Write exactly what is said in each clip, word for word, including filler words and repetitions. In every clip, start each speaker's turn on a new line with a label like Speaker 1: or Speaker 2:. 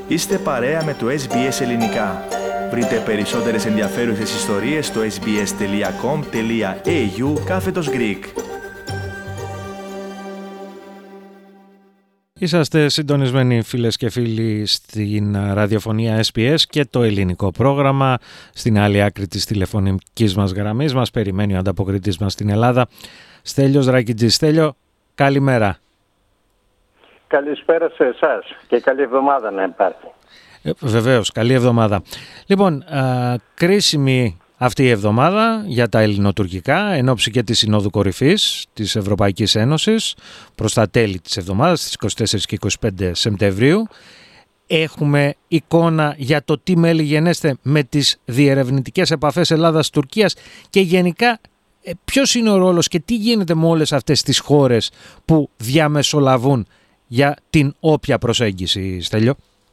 Speaker 1: Είστε παρέα με το ες μπι ες Ελληνικά. Βρείτε περισσότερες ενδιαφέρουσες ιστορίες στο sbs.com.au κάθετος Greek.
Speaker 2: Είσαστε συντονισμένοι φίλες και φίλοι στην ραδιοφωνία ες μπι ες και το ελληνικό πρόγραμμα. Στην άλλη άκρη της τηλεφωνικής μας γραμμής μας περιμένει ο ανταποκριτής μας στην Ελλάδα, Στέλιος Ρακιτζής. Στέλιο, καλημέρα.
Speaker 3: Καλησπέρα σε εσάς και καλή εβδομάδα να υπάρχει.
Speaker 2: Ε, βεβαίως, καλή εβδομάδα. Λοιπόν, α, κρίσιμη αυτή η εβδομάδα για τα ελληνοτουρκικά, εν ώψη και της Συνόδου Κορυφής της Ευρωπαϊκής Ένωσης προς τα τέλη της εβδομάδας, στις είκοσι τέσσερις και είκοσι πέντε Σεπτεμβρίου. Έχουμε εικόνα για το τι μέλη γενέστε με τις διερευνητικές επαφές Ελλάδας-Τουρκίας και γενικά ποιος είναι ο ρόλος και τι γίνεται με όλες αυτές τις χώρες που διαμεσολαβούν για την όποια προσέγγιση, Στέλιο.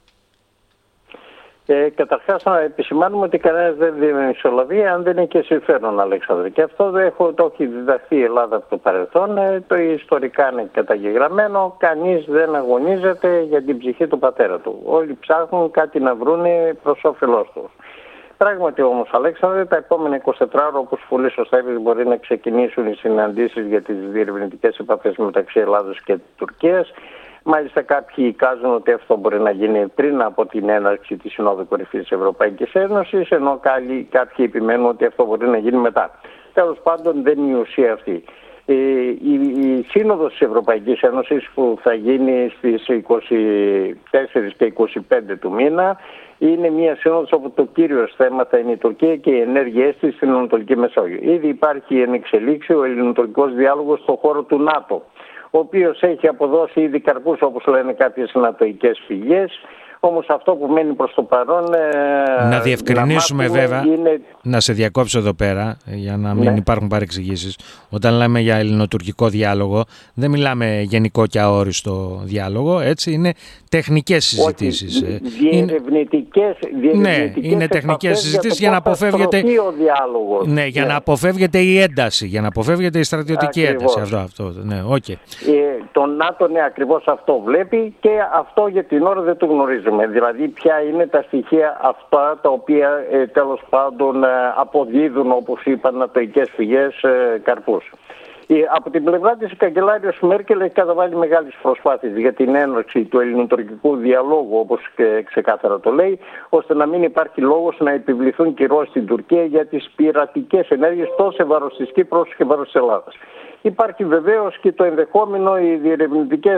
Speaker 3: Ε, καταρχάς να επισημάνουμε ότι κανένας δεν διαμεσολαβεί αν δεν είναι και συμφέρον, Αλέξανδρε. Και αυτό δεν έχω, το έχει διδαχθεί η Ελλάδα από το παρελθόν. Ε, το ιστορικά είναι καταγεγραμμένο. Κανείς δεν αγωνίζεται για την ψυχή του πατέρα του. Όλοι ψάχνουν κάτι να βρούνε προς όφελός του. Πράγματι όμως, Αλέξανδρε, τα επόμενα εικοσιτέσσερα ώρα, όπως πολύ σωστά είπες, μπορεί να ξεκινήσουν οι συναντήσεις για τις διερευνητικές επαφές μεταξύ Ελλάδος και Τουρκίας. Μάλιστα κάποιοι εικάζουν ότι αυτό μπορεί να γίνει πριν από την έναρξη της Συνόδου Κορυφής της Ευρωπαϊκής Ένωσης, ενώ κάποιοι επιμένουν ότι αυτό μπορεί να γίνει μετά. Τέλος πάντων δεν είναι η ουσία αυτή. Η, η, η Σύνοδος της Ευρωπαϊκής Ένωσης που θα γίνει στις είκοσι τέσσερις και είκοσι πέντε του μήνα είναι μια σύνοδος όπου το κύριο θέμα θα είναι η Τουρκία και οι ενέργειές της στην Ανατολική Μεσόγειο. Ήδη υπάρχει εν εξελίξει ο ελληνοτουρκικός διάλογος στον χώρο του ΝΑΤΟ, ο οποίος έχει αποδώσει ήδη καρπούς, όπως λένε κάποιες ανατοικές πηγές. Όμως αυτό που μένει προς το παρόν...
Speaker 2: Να διευκρινίσουμε να βέβαια, είναι... να σε διακόψω εδώ πέρα, για να μην ναι. υπάρχουν παρεξηγήσεις. Όταν λέμε για ελληνοτουρκικό διάλογο, δεν μιλάμε γενικό και αόριστο διάλογο, έτσι, είναι τεχνικές συζητήσεις.
Speaker 3: Όχι, διερευνητικές, διερευνητικές
Speaker 2: ναι, είναι τεχνικές συζητήσεις για, για να αποφεύγεται... Ναι, για ναι. να αποφεύγεται η ένταση, για να αποφεύγεται η στρατιωτική ακριβώς. ένταση. Αυτό, αυτό, ναι, okay.
Speaker 3: ε, το ΝΑΤΟ, ναι, ακριβώς αυτό βλέπει και αυτό για την ώρα δεν το γνωρίζουμε. Δηλαδή ποια είναι τα στοιχεία αυτά τα οποία ε, τέλος πάντων ε, αποδίδουν, όπως είπαν ανατοικές πηγές, ε, καρπούς. Ε, από την πλευρά της, η καγκελάριος Μέρκελ έχει καταβάλει μεγάλες προσπάθειες για την έναρξη του ελληνοτουρκικού διαλόγου, όπως και ξεκάθαρα το λέει, ώστε να μην υπάρχει λόγος να επιβληθούν κυρώσεις στην Τουρκία για τις πειρατικές ενέργειες τόσο σε βάρος της Κύπρου και βάρος της Ελλάδας. Υπάρχει βεβαίως και το ενδεχόμενο οι διερευνητικές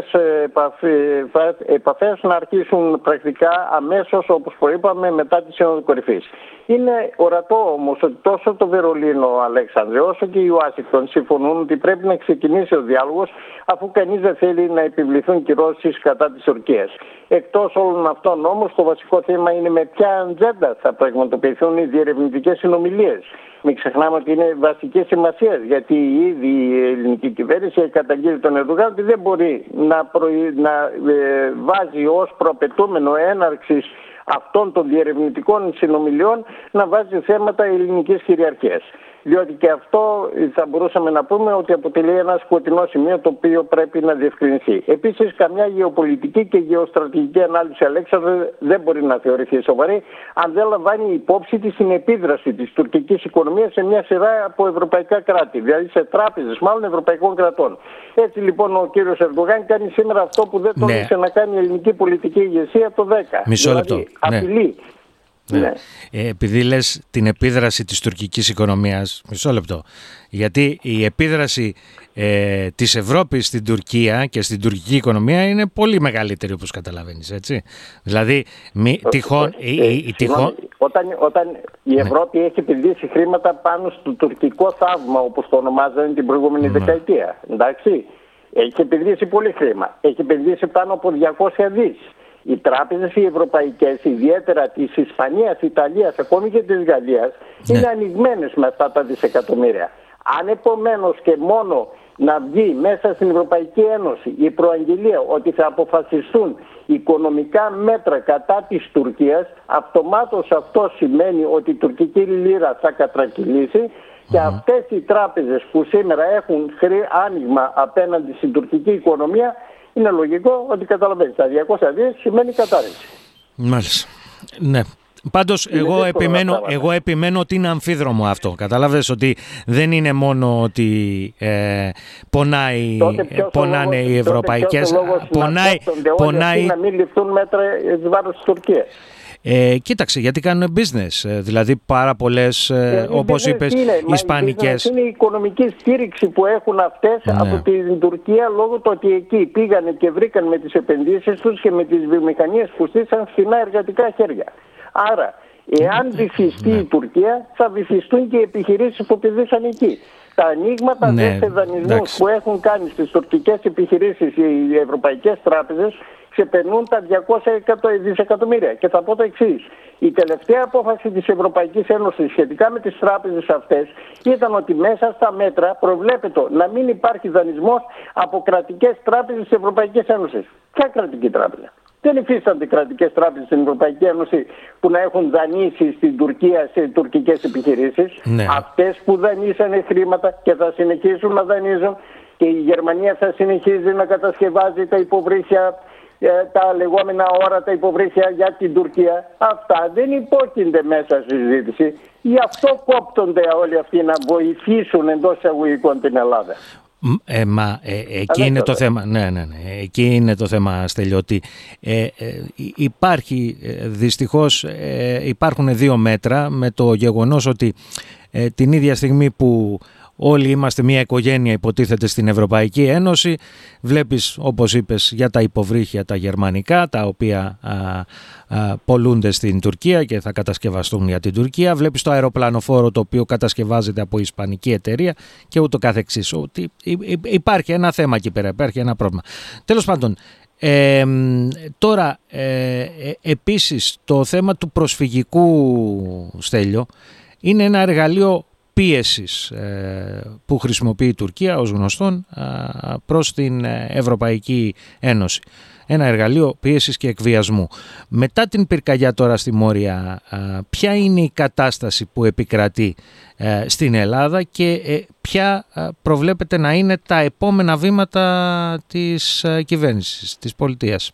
Speaker 3: επαφές να αρχίσουν πρακτικά αμέσως, όπως προείπαμε, μετά τη Σύνοδο Κορυφής. Είναι ορατό όμως ότι τόσο το Βερολίνο, Αλέξανδρε, όσο και η Ουάσιγκτον συμφωνούν ότι πρέπει να ξεκινήσει ο διάλογος, αφού κανείς δεν θέλει να επιβληθούν κυρώσεις κατά της Τουρκίας. Εκτός όλων αυτών όμως, το βασικό θέμα είναι με ποια ατζέντα θα πραγματοποιηθούν οι διερευνητικές συνομιλίες. Μην ξεχνάμε ότι είναι βασική σημασία, γιατί ήδη η ελληνική κυβέρνηση έχει καταγγείλει τον Ερντογάν ότι δεν μπορεί να, προη... να ε, βάζει ως προαπαιτούμενο έναρξης αυτών των διερευνητικών συνομιλιών να βάζει θέματα ελληνικής κυριαρχίας. Διότι και αυτό θα μπορούσαμε να πούμε ότι αποτελεί ένα σκοτεινό σημείο το οποίο πρέπει να διευκρινιστεί. Επίσης, καμιά γεωπολιτική και γεωστρατηγική ανάλυση, Αλέξανδρε, δεν μπορεί να θεωρηθεί σοβαρή αν δεν λαμβάνει υπόψη της την επίδραση της τουρκικής οικονομίας σε μια σειρά από ευρωπαϊκά κράτη, δηλαδή σε τράπεζες μάλλον ευρωπαϊκών κρατών. Έτσι λοιπόν ο κύριος Ερντογάν κάνει σήμερα αυτό που δεν τόλμησε ναι. να κάνει η ελληνική πολιτική ηγεσία το δέκα.
Speaker 2: Μισό λεπτό.
Speaker 3: Δηλαδή, απειλεί.
Speaker 2: Ναι. Ναι. Ε, επειδή λες την επίδραση της τουρκικής οικονομίας, μισό λεπτό, γιατί η επίδραση ε, της Ευρώπης στην Τουρκία και στην τουρκική οικονομία είναι πολύ μεγαλύτερη, όπως καταλαβαίνεις, έτσι. Δηλαδή, μη, τυχόν...
Speaker 3: Ε, ε, ε, τυχόν... Όταν, όταν η Ευρώπη ναι. έχει επενδύσει χρήματα πάνω στο τουρκικό θαύμα, όπως το ονομάζανε την προηγούμενη ναι. δεκαετία, εντάξει, έχει επενδύσει πολύ χρήμα, έχει επενδύσει πάνω από διακόσια δις. Οι τράπεζες οι ευρωπαϊκές, ιδιαίτερα της Ισπανίας, Ιταλίας, ακόμη και της Γαλλίας, ναι. είναι ανοιγμένες με αυτά τα δισεκατομμύρια. Αν επομένως και μόνο να βγει μέσα στην Ευρωπαϊκή Ένωση η προαγγελία ότι θα αποφασιστούν οικονομικά μέτρα κατά της Τουρκίας, αυτομάτως αυτό σημαίνει ότι η τουρκική λίρα θα κατρακυλήσει και mm-hmm. αυτές οι τράπεζες που σήμερα έχουν άνοιγμα απέναντι στην τουρκική οικονομία, είναι λογικό ότι καταλαβαίνεις, τα διακόσια δις σημαίνει κατάρρευση.
Speaker 2: Μάλιστα. Ναι. Πάντως εγώ επιμένω, εγώ επιμένω ότι είναι αμφίδρομο αυτό. Καταλάβες ότι δεν είναι μόνο ότι ε, πονάει, πονάνε λόγος, οι ευρωπαϊκές. Πονάει,
Speaker 3: να
Speaker 2: πονάει...
Speaker 3: να μην ληφθούν μέτρα εις βάρος της Τουρκίας.
Speaker 2: Ε, κοίταξε, γιατί κάνουν business. Δηλαδή πάρα πολλές, ε, όπως είπες, είναι, ισπανικές.
Speaker 3: Είναι η οικονομική στήριξη που έχουν αυτές, ναι, από την Τουρκία, λόγω του ότι εκεί πήγανε και βρήκαν με τις επενδύσεις τους και με τις βιομηχανίες που στήσαν φθηνά εργατικά χέρια. Άρα, εάν βυθιστεί, ναι, η Τουρκία, θα βυθιστούν και οι επιχειρήσεις που πηδήσαν εκεί. Τα ανοίγματα, ναι, δε σε δανεισμούς που έχουν κάνει στις τουρκικές επιχειρήσεις οι ευρωπαϊκές τράπεζες ξεπερνούν τα διακόσια δισεκατομμύρια. Και θα πω το εξής. Η τελευταία απόφαση της Ευρωπαϊκής Ένωσης σχετικά με τις τράπεζες αυτές ήταν ότι μέσα στα μέτρα προβλέπεται να μην υπάρχει δανεισμός από κρατικές τράπεζες της Ευρωπαϊκής Ένωσης. Ποια κρατική τράπεζα? Δεν υφίστανται κρατικές τράπεζες στην Ευρωπαϊκή Ένωση που να έχουν δανείσει στην Τουρκία σε τουρκικές επιχειρήσεις.
Speaker 2: Ναι.
Speaker 3: Αυτές που δανείσανε χρήματα και θα συνεχίσουν να δανείζουν, και η Γερμανία θα συνεχίζει να κατασκευάζει τα υποβρύχια, τα λεγόμενα όρατα υποβρύχια για την Τουρκία. Αυτά δεν υπόκεινται μέσα στη συζήτηση. Γι' αυτό κόπτονται όλοι αυτοί να βοηθήσουν εντός εισαγωγικών την Ελλάδα.
Speaker 2: Ε, μα ε, εκεί είναι το θέμα. Ναι, ναι, ναι. Εκεί είναι το θέμα, Στέλιο. Ε, ε, υπάρχει ε, δυστυχώς ε, υπάρχουν δύο μέτρα, με το γεγονός ότι ε, την ίδια στιγμή που όλοι είμαστε μια οικογένεια, υποτίθεται, στην Ευρωπαϊκή Ένωση, βλέπεις, όπως είπες, για τα υποβρύχια τα γερμανικά, τα οποία α, α, πολλούνται στην Τουρκία και θα κατασκευαστούν για την Τουρκία. Βλέπεις το αεροπλανοφόρο, το οποίο κατασκευάζεται από ισπανική εταιρεία και ούτω καθεξής. Ότι υπάρχει ένα θέμα εκεί πέρα, υπάρχει ένα πρόβλημα. Τέλος πάντων, ε, τώρα ε, ε, επίσης το θέμα του προσφυγικού, Στέλιο, είναι ένα εργαλείο πίεσης που χρησιμοποιεί η Τουρκία, ως γνωστόν, προς την Ευρωπαϊκή Ένωση. Ένα εργαλείο πίεσης και εκβιασμού. Μετά την πυρκαγιά τώρα στη Μόρια, ποια είναι η κατάσταση που επικρατεί στην Ελλάδα και ποια προβλέπεται να είναι τα επόμενα βήματα της κυβέρνησης, της πολιτείας?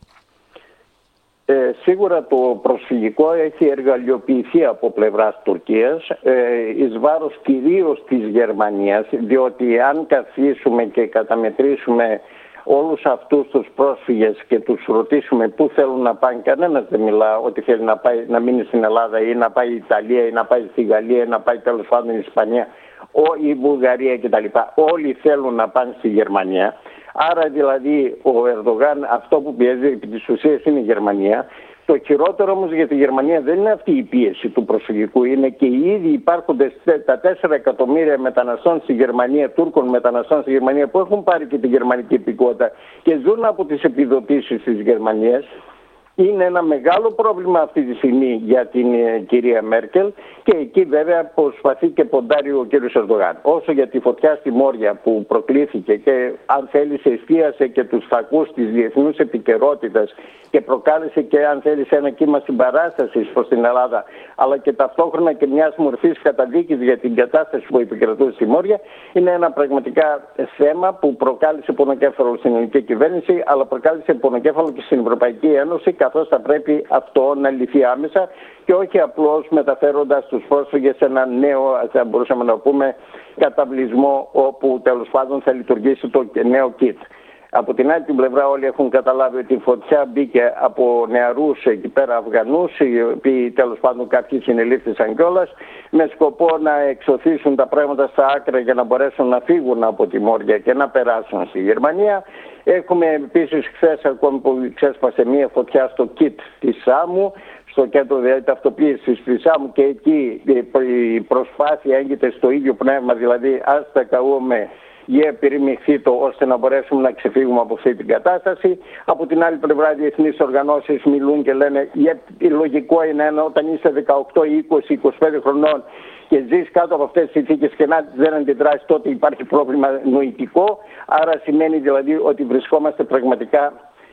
Speaker 3: Ε, σίγουρα το προσφυγικό έχει εργαλειοποιηθεί από πλευράς Τουρκίας ε, εις βάρος κυρίως της Γερμανίας, διότι αν καθίσουμε και καταμετρήσουμε όλους αυτούς τους πρόσφυγες και τους ρωτήσουμε πού θέλουν να πάνε, κανένας δεν μιλά ότι θέλει να, πάει, να μείνει στην Ελλάδα ή να πάει η Ιταλία ή να πάει στη Γαλλία ή να πάει τέλος πάντων η Ισπανία ή η Βουλγαρία κτλ. Όλοι θέλουν να πάνε στη Γερμανία. Άρα δηλαδή ο Ερντογάν αυτό που πιέζει επί της ουσίας είναι η Γερμανία. Το χειρότερο όμως για τη Γερμανία δεν είναι αυτή η πίεση του προσφυγικού, είναι και οι ήδη υπάρχοντες τα τέσσερα εκατομμύρια μεταναστών στη Γερμανία, Τούρκων μεταναστών στη Γερμανία, που έχουν πάρει και τη γερμανική υπηκότητα και ζουν από τις επιδοτήσεις της Γερμανίας. Είναι ένα μεγάλο πρόβλημα αυτή τη στιγμή για την ε, κυρία Μέρκελ, και εκεί βέβαια προσπαθεί και ποντάρει ο κύριος Ερντογάν. Όσο για τη φωτιά στη Μόρια που προκλήθηκε και αν θέλησε εστίασε και τους φακούς της διεθνούς επικαιρότητας και προκάλεσε και αν θέλησε ένα κύμα συμπαράστασης προς την Ελλάδα, αλλά και ταυτόχρονα και μιας μορφής καταδίκης για την κατάσταση που επικρατούσε στη Μόρια, είναι ένα πραγματικά θέμα που προκάλεσε πονοκέφαλο στην ελληνική κυβέρνηση, αλλά προκάλεσε πονοκέφαλο και στην Ευρωπαϊκή Ένωση, καθώς θα πρέπει αυτό να λυθεί άμεσα και όχι απλώς μεταφέροντας τους πρόσφυγες σε ένα νέο, θα μπορούσαμε να πούμε, καταβλισμό όπου τέλος πάντων θα λειτουργήσει το νέο kit. Από την άλλη την πλευρά όλοι έχουν καταλάβει ότι η φωτιά μπήκε από νεαρούς εκεί πέρα Αφγανούς, οι οποίοι τέλος πάντων κάποιοι συνελήφθησαν κιόλας, με σκοπό να εξωθήσουν τα πράγματα στα άκρα για να μπορέσουν να φύγουν από τη Μόρια και να περάσουν στη Γερμανία. Έχουμε επίσης χθες ακόμη που ξέσπασε μία φωτιά στο κιτ της Σάμου, στο κέντρο δηλαδή ταυτοποίησης της Σάμου, και εκεί η προσπάθεια έγκυται στο ίδιο πνεύμα, δηλαδή ας τα καούμε για περιμηχθεί το ώστε να μπορέσουμε να ξεφύγουμε από αυτή την κατάσταση. Από την άλλη πλευρά οι διεθνείς οργανώσεις μιλούν και λένε yeah, λογικό είναι όταν είσαι δεκαοκτώ, είκοσι, είκοσι πέντε χρονών και ζεις κάτω από αυτές τις συνθήκες και να δεν αντιδράσεις, τότε υπάρχει πρόβλημα νοητικό. Άρα σημαίνει δηλαδή ότι βρισκόμαστε πραγματικά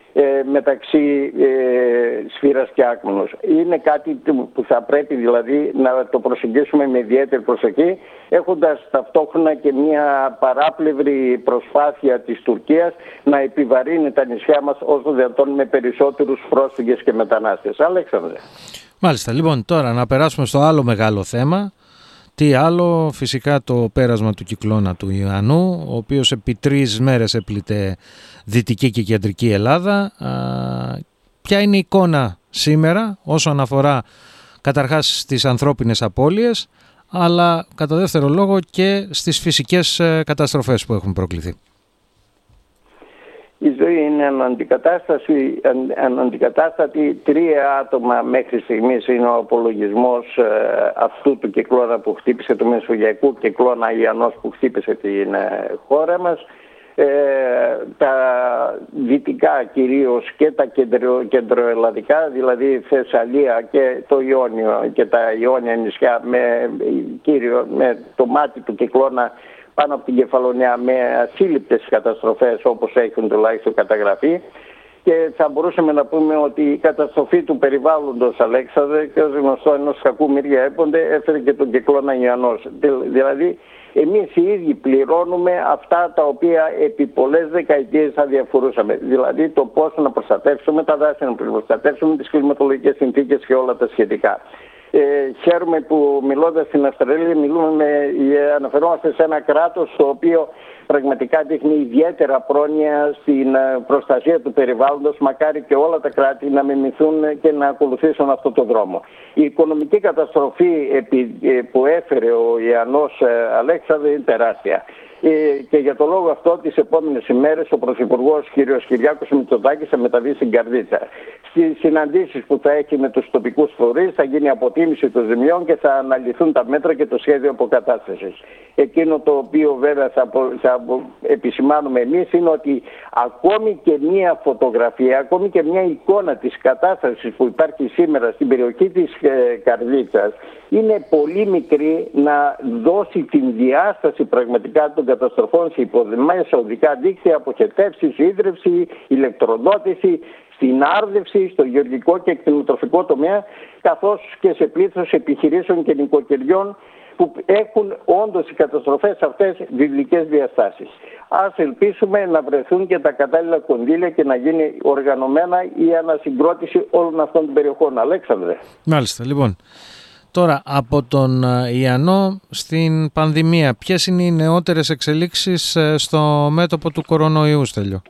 Speaker 3: ε, μεταξύ ε, Σφύρας και Άκμηνος. Είναι κάτι που θα πρέπει δηλαδή να το προσεγγίσουμε με ιδιαίτερη προσοχή, έχοντας ταυτόχρονα και μια παράπλευρη προσπάθεια της Τουρκίας να επιβαρύνει τα νησιά μας όσο δυνατόν με περισσότερους πρόσφυγες και μετανάστες. Αλέξανδρε.
Speaker 2: Μάλιστα. Λοιπόν, τώρα να περάσουμε στο άλλο μεγάλο θέμα. Τι άλλο, φυσικά το πέρασμα του κυκλώνα του Ιαννού, ο οποίος επί τρεις μέρες έπλητε Δυτική και Κεντρική Ελλάδα. Α, ποια είναι η εικόνα σήμερα όσον αφορά καταρχάς στις ανθρώπινες απώλειες, αλλά κατά δεύτερο λόγο και στις φυσικές καταστροφές που έχουν προκληθεί?
Speaker 3: Η ζωή είναι αναντικατάσταση, αναντικατάστατη. Τρία άτομα μέχρι στιγμής είναι ο απολογισμός ε, αυτού του κυκλώνα που χτύπησε, του μεσογειακού κυκλώνα Ιαννός που χτύπησε την ε, χώρα μας. Ε, τα δυτικά κυρίως και τα κεντρο, κεντροελλαδικά, δηλαδή Θεσσαλία και το Ιόνιο και τα Ιόνια νησιά με, κύριο, με το μάτι του κυκλώνα πάνω από την Κεφαλονιά, με ασύλληπτες καταστροφές όπως έχουν τουλάχιστον καταγραφεί, και θα μπορούσαμε να πούμε ότι η καταστροφή του περιβάλλοντος, Αλέξανδρε, και ως γνωστό ενός κακού μυρία έπονται, έφερε και τον κυκλώνα Ιαννός. Δηλαδή εμείς οι ίδιοι πληρώνουμε αυτά τα οποία επί πολλές δεκαετίες θα διαφορούσαμε. Δηλαδή το πώς να προστατεύσουμε τα δάση, να προστατεύσουμε τις κλιματολογικές συνθήκες και όλα τα σχετικά. Ε, χαίρομαι που μιλώντας στην Αυστραλία μιλούμε με, αναφερόμαστε σε ένα κράτος το οποίο πραγματικά δείχνει ιδιαίτερα πρόνοια στην προστασία του περιβάλλοντος. Μακάρι και όλα τα κράτη να μιμηθούν και να ακολουθήσουν αυτό το δρόμο. Η οικονομική καταστροφή που έφερε ο Ιαννός, Αλέξανδρε, είναι τεράστια. Και για το λόγο αυτό τις επόμενες ημέρες ο Πρωθυπουργός κ. Κυριάκος Μητσοτάκης θα μεταβεί στην Καρδίτσα. Στις συναντήσεις που θα έχει με τους τοπικούς φορείς θα γίνει αποτίμηση των ζημιών και θα αναλυθούν τα μέτρα και το σχέδιο αποκατάστασης. Εκείνο το οποίο βέβαια θα, θα επισημάνουμε εμείς είναι ότι ακόμη και μία φωτογραφία, ακόμη και μία εικόνα της κατάστασης που υπάρχει σήμερα στην περιοχή της ε, Καρδίτσας είναι πολύ μικρή να δώσει την διάσταση πραγματικά των καταστροφών σε υποδομές, οδικά δίκτυα, αποχετεύσεις, ίδρυυση, ηλεκτροδότηση, στην άρδευση, στο γεωργικό και κτηνοτροφικό τομέα, καθώς και σε πλήθος επιχειρήσεων και νοικοκυριών που έχουν όντως οι καταστροφές αυτές βιβλικές διαστάσεις. Ας ελπίσουμε να βρεθούν και τα κατάλληλα κονδύλια και να γίνει οργανωμένα η ανασυγκρότηση όλων αυτών των περιοχών. Αλέξανδρε.
Speaker 2: Μάλιστα, λοιπόν. Τώρα, από τον Ιαννό στην πανδημία, ποιες είναι οι νεότερες εξελίξεις στο μέτωπο του κορονοϊού, Στέλιο?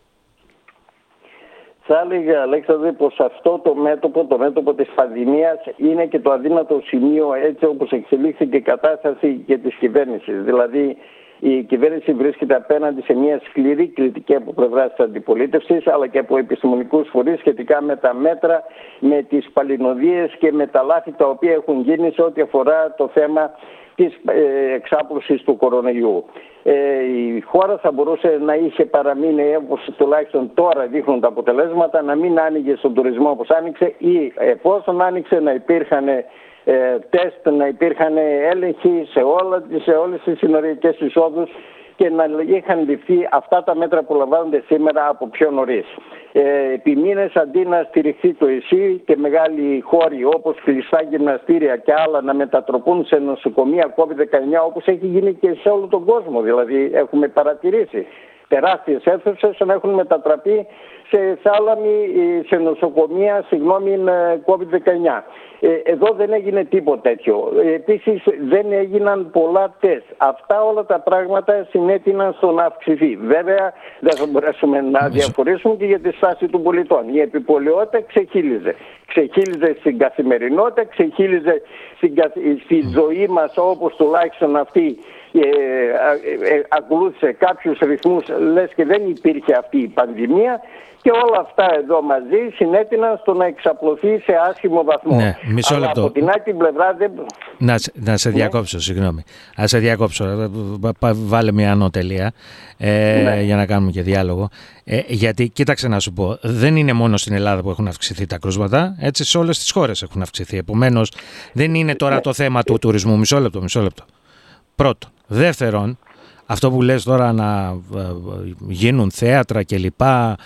Speaker 3: Θα έλεγα, Αλέξανδρε, πως αυτό το μέτωπο, το μέτωπο της πανδημίας είναι και το αδύνατο σημείο έτσι όπως εξελίχθηκε η κατάσταση και της κυβέρνησης. Δηλαδή, η κυβέρνηση βρίσκεται απέναντι σε μια σκληρή κριτική από πλευράς της αντιπολίτευσης αλλά και από επιστημονικούς φορείς σχετικά με τα μέτρα, με τις παλινοδίες και με τα λάθη τα οποία έχουν γίνει σε ό,τι αφορά το θέμα της ε, εξάπλωσης του κορονοϊού. Ε, η χώρα θα μπορούσε να είχε παραμείνει, όπως τουλάχιστον τώρα δείχνουν τα αποτελέσματα, να μην άνοιγε στον τουρισμό όπως άνοιξε ή εφόσον άνοιξε να υπήρχαν ε, τεστ, να υπήρχαν έλεγχοι σε, όλα, σε όλες τις συνοριακές εισόδους και να είχαν ληφθεί αυτά τα μέτρα που λαμβάνονται σήμερα από πιο νωρίς. Ε, επί μήνες αντί να στηριχθεί το ΕΣΥ και μεγάλοι χώροι όπως κλειστά γυμναστήρια και άλλα να μετατροπούν σε νοσοκομεία κόβιντ δεκαεννιά όπως έχει γίνει και σε όλο τον κόσμο, δηλαδή έχουμε παρατηρήσει τεράστιες αίθουσες να έχουν μετατραπεί σε θάλαμη, σε νοσοκομεία, συγγνώμη, κόβιντ δεκαεννιά. Εδώ δεν έγινε τίποτα τέτοιο. Επίσης δεν έγιναν πολλά τεστ. Αυτά όλα τα πράγματα συνέτειναν στο να αυξηθεί. Βέβαια δεν θα μπορέσουμε να διαφορήσουμε και για τη στάση των πολιτών. Η επιπολαιότητα ξεχύλιζε. Ξεχύλιζε στην καθημερινότητα, ξεχύλιζε στην, στη ζωή μας όπως τουλάχιστον αυτή ε, ε, ε, ακολούθησε κάποιους ρυθμούς λες και δεν υπήρχε αυτή η πανδημία. Και όλα αυτά εδώ μαζί συνέτειναν στο να εξαπλωθεί σε άσχημο βαθμό.
Speaker 2: Ναι, μισό λεπτό.
Speaker 3: Αλλά από την άλλη πλευρά δεν...
Speaker 2: Να, να σε διακόψω, ναι. συγγνώμη. Να σε διακόψω. Βάλε μια ανώτελεια ε, ναι. για να κάνουμε και διάλογο. Ε, γιατί, κοίταξε να σου πω, δεν είναι μόνο στην Ελλάδα που έχουν αυξηθεί τα κρούσματα. Έτσι, σε όλες τις χώρες έχουν αυξηθεί. Επομένως, δεν είναι τώρα ναι. το θέμα του τουρισμού. Μισό λεπτό, μισό λεπτό. Πρώτον. Δεύτερον, αυτό που λες τώρα να γίνουν θέατρα και λοιπά,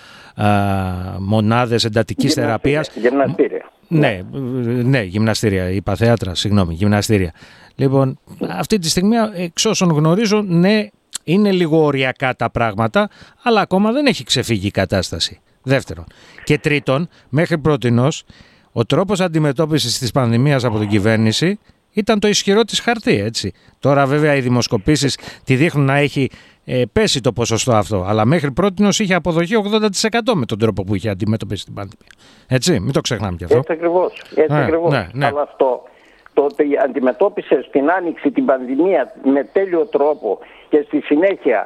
Speaker 2: μονάδες εντατικής θεραπείας.
Speaker 3: Γυμναστήρια.
Speaker 2: Ναι, ναι, γυμναστήρια, είπα θέατρα, συγγνώμη, γυμναστήρια. Λοιπόν, αυτή τη στιγμή, εξ όσων γνωρίζω, ναι, είναι λίγο οριακά τα πράγματα, αλλά ακόμα δεν έχει ξεφύγει η κατάσταση. Δεύτερον. Και τρίτον, μέχρι πρότινος, ο τρόπος αντιμετώπισης της πανδημίας από την κυβέρνηση ήταν το ισχυρό της χαρτί, έτσι. Τώρα βέβαια οι δημοσκοπήσεις τη δείχνουν να έχει ε, πέσει το ποσοστό αυτό, αλλά μέχρι πρότινος είχε αποδοχή ογδόντα τοις εκατό με τον τρόπο που είχε αντιμετωπίσει την πανδημία. Έτσι, μην το ξεχνάμε κι αυτό.
Speaker 3: Έτσι ακριβώς, έτσι
Speaker 2: ναι,
Speaker 3: ακριβώς.
Speaker 2: Ναι, ναι.
Speaker 3: Αλλά αυτό, το ότι αντιμετώπισε στην Άνοιξη την πανδημία με τέλειο τρόπο και στη συνέχεια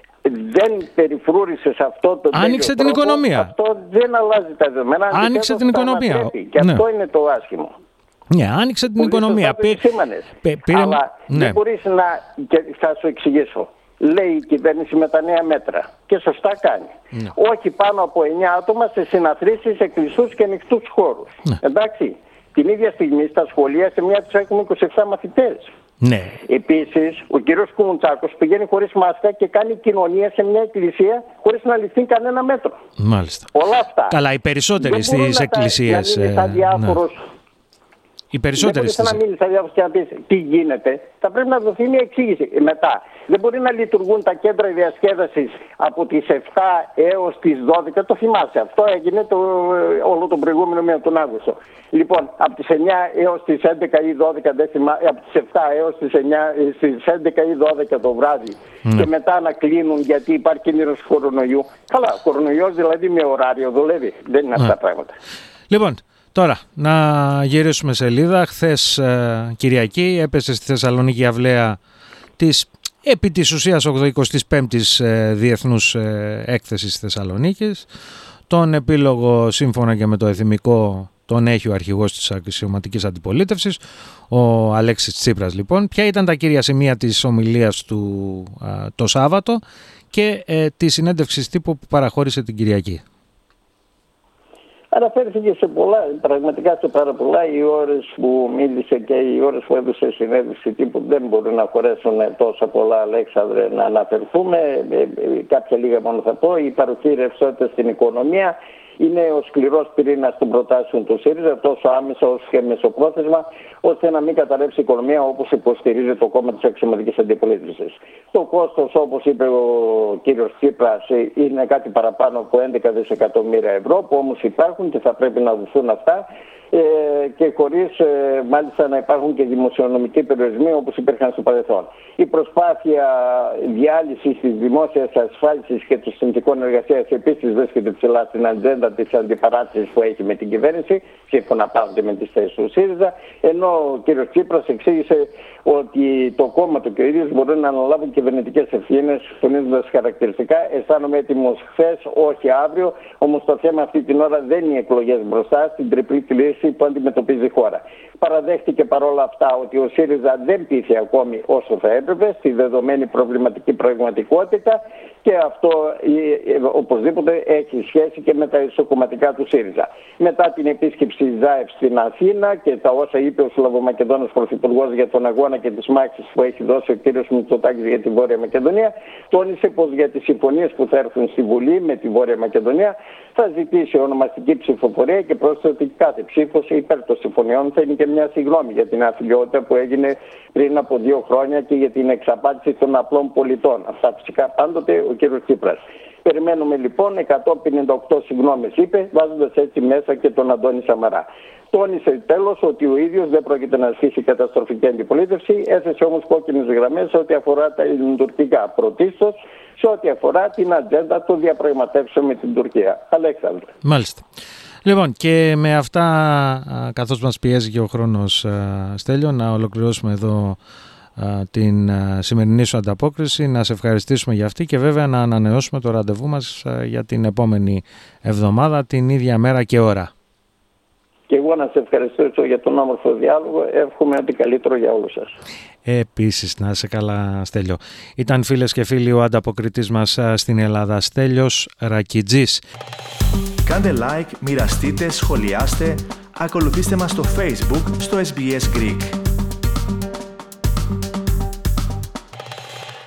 Speaker 3: δεν περιφρούρησε σε αυτό το
Speaker 2: άνοιξε την
Speaker 3: τρόπο,
Speaker 2: οικονομία.
Speaker 3: Αυτό δεν αλλάζει τα δεδομένα.
Speaker 2: Άνοιξε την οικονομία.
Speaker 3: Και
Speaker 2: ναι.
Speaker 3: αυτό είναι το άσχημο.
Speaker 2: Ναι, άνοιξε την
Speaker 3: Πολύ
Speaker 2: οικονομία.
Speaker 3: Πή, πή, πήρε... Αλλά ναι. δεν μπορείς να... Και θα σου εξηγήσω. Λέει η κυβέρνηση με τα νέα μέτρα. Και σωστά κάνει. Ναι. Όχι πάνω από εννιά άτομα σε συναθρήσεις σε κλειστούς και ανοιχτούς χώρους. Ναι. Εντάξει. Την ίδια στιγμή στα σχολεία σε μια τους έχουμε είκοσι επτά μαθητές.
Speaker 2: Ναι.
Speaker 3: Επίσης, ο κύριος Κουμουντσάκος πηγαίνει χωρίς μάσκα και κάνει κοινωνία σε μια εκκλησία χωρίς να ληφθεί κανένα μέτρο.
Speaker 2: Μάλιστα.
Speaker 3: Όλα αυτά.
Speaker 2: Καλά, οι περισσότεροι στις εκκλησίες.
Speaker 3: Δεν μπορούν να τα, να
Speaker 2: Οι περισσότεροι
Speaker 3: δεν μπορεί να μίλει αδιάφορο και να πει τι γίνεται. Θα πρέπει να δοθεί μια εξήγηση. Μετά, δεν μπορεί να λειτουργούν τα κέντρα διασκέδασης από τις επτά έως τις δώδεκα. Το θυμάσαι. Αυτό έγινε το, όλο τον προηγούμενο μήνα, τον Αύγουστο. Λοιπόν, από τις εννιά έως τις έντεκα ή δώδεκα, δεν θυμάμαι, από τις επτά έως τις, εννιά, στις έντεκα ή δώδεκα το βράδυ. Mm. Και μετά να κλείνουν γιατί υπάρχει κίνδυνος κορονοϊού. Καλά, κορονοϊός δηλαδή με ωράριο δουλεύει. Δεν είναι mm. αυτά τα πράγματα.
Speaker 2: Λοιπόν. Τώρα, να γυρίσουμε σελίδα. Χθες ε, Κυριακή έπεσε στη Θεσσαλονίκη αυλαία της επί της ουσίας ογδοηκοστής πέμπτης ε, Διεθνούς ε, Έκθεσης Θεσσαλονίκης. Τον επίλογο, σύμφωνα και με το Εθιμικό, τον έχει ο αρχηγός της αξιωματικής αντιπολίτευσης, ο Αλέξης Τσίπρας. Λοιπόν, ποια ήταν τα κύρια σημεία της ομιλίας του ε, το Σάββατο και ε, τη συνέντευξη τύπου που παραχώρησε την Κυριακή.
Speaker 3: Αναφέρθηκε σε πολλά, πραγματικά σε πάρα πολλά. Οι ώρες που μίλησε και οι ώρες που έδωσε συνέντευξη τύπου δεν μπορούν να χωρέσουν τόσα πολλά, Αλέξανδρε, να αναφερθούμε. Κάποια λίγα μόνο θα πω. Η παροχή ρευστότητας στην οικονομία είναι ο σκληρός πυρήνας των προτάσεων του ΣΥΡΙΖΑ, τόσο άμεσα όσο και μεσοπρόθεσμα, ώστε να μην καταρρεύσει η οικονομία όπως υποστηρίζει το κόμμα της αξιωματικής αντιπολίτευσης. Το κόστος, όπως είπε ο κύριος Τσίπρας, είναι κάτι παραπάνω από έντεκα δισεκατομμύρια ευρώ, που όμως υπάρχουν και θα πρέπει να δοθούν αυτά. Ε, και χωρίς ε, μάλιστα να υπάρχουν και δημοσιονομικοί περιορισμοί όπως υπήρχαν στο παρελθόν. Η προσπάθεια διάλυσης της δημόσιας ασφάλισης και των συνθηκών εργασίας επίσης βρίσκεται ψηλά στην ατζέντα της αντιπαράθεσης που έχει με την κυβέρνηση, σύμφωνα πάντοτε με τις θέσεις του ΣΥΡΙΖΑ, ενώ ο κ. Τσίπρας εξήγησε ότι το κόμμα του και ο ίδιος μπορούν να αναλάβουν κυβερνητικές ευθύνες, τονίζοντας χαρακτηριστικά: αισθάνομαι έτοιμος χθες, όχι αύριο. Όμως το θέμα αυτή την ώρα δεν είναι οι εκλογές μπροστά, στην τριπλή κρίση που αντιμετωπίζει η χώρα. Παραδέχτηκε παρόλα αυτά ότι ο ΣΥΡΙΖΑ δεν πείθει ακόμη όσο θα έπρεπε στη δεδομένη προβληματική πραγματικότητα, και αυτό ε, οπωσδήποτε έχει σχέση και με τα ισοκομματικά του ΣΥΡΙΖΑ. Μετά την επίσκεψη ΖΑΕΦ στην Αθήνα και τα όσα είπε ο Σλοβομακεδόνος Πρωθυπουργός για τον αγώνα και τις μάχες που έχει δώσει ο κ. Μητσοτάκης για τη Βόρεια Μακεδονία, τόνισε πως για τις συμφωνίες που θα έρθουν στη Βουλή με τη Βόρεια Μακεδονία θα ζητήσει ονομαστική ψηφοφορία, και πρόσθεσε ότι κάθε ψήφος υπέρ των συμφωνιών θα είναι και μια συγγνώμη για την αφιλιότητα που έγινε πριν από δύο χρόνια και για την εξαπάτηση των απλών πολιτών. Αυτά φυσικά πάντοτε ο κ. Τσίπρας. Περιμένουμε λοιπόν εκατόν πενήντα οκτώ συγγνώμες, είπε, βάζοντας έτσι μέσα και τον Αντώνη Σαμαρά. Τόνισε τέλος ότι ο ίδιος δεν πρόκειται να ασκήσει καταστροφική αντιπολίτευση, έθεσε όμως κόκκινες γραμμές σε ό,τι αφορά τα ελληνοτουρκικά. Πρωτίστως σε ό,τι αφορά την ατζέντα των διαπραγματεύσεων με την Τουρκία. Αλέξανδρε.
Speaker 2: Μάλιστα. Λοιπόν, και με αυτά, καθώς μας πιέζει και ο χρόνος, Στέλιο, να ολοκληρώσουμε εδώ την σημερινή σου ανταπόκριση, να σε ευχαριστήσουμε για αυτή και βέβαια να ανανεώσουμε το ραντεβού μας για την επόμενη εβδομάδα, την ίδια μέρα και ώρα.
Speaker 3: Και εγώ να σε ευχαριστήσω για τον όμορφο διάλογο. Εύχομαι ό,τι καλύτερο για όλους σας.
Speaker 2: Επίσης, να είσαι καλά, Στέλιο. Ήταν, φίλες και φίλοι, ο ανταποκριτής μας στην Ελλάδα, Στέλιος Ρακιτζής.
Speaker 1: Κάντε like, μοιραστείτε, σχολιάστε, ακολουθήστε μας στο Facebook, στο ες μπι ες Greek.